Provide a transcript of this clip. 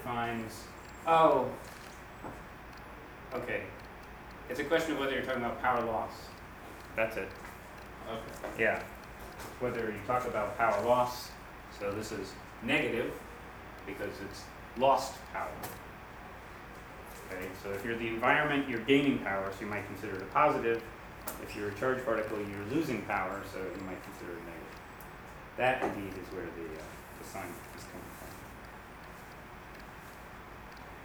defines, oh, okay. It's a question of whether you're talking about power loss. That's it. Okay. Yeah. Whether you talk about power loss, so this is negative because it's lost power. Okay, so if you're the environment, you're gaining power, so you might consider it a positive. If you're a charged particle, you're losing power, so you might consider it negative. That indeed is where the sign is coming from.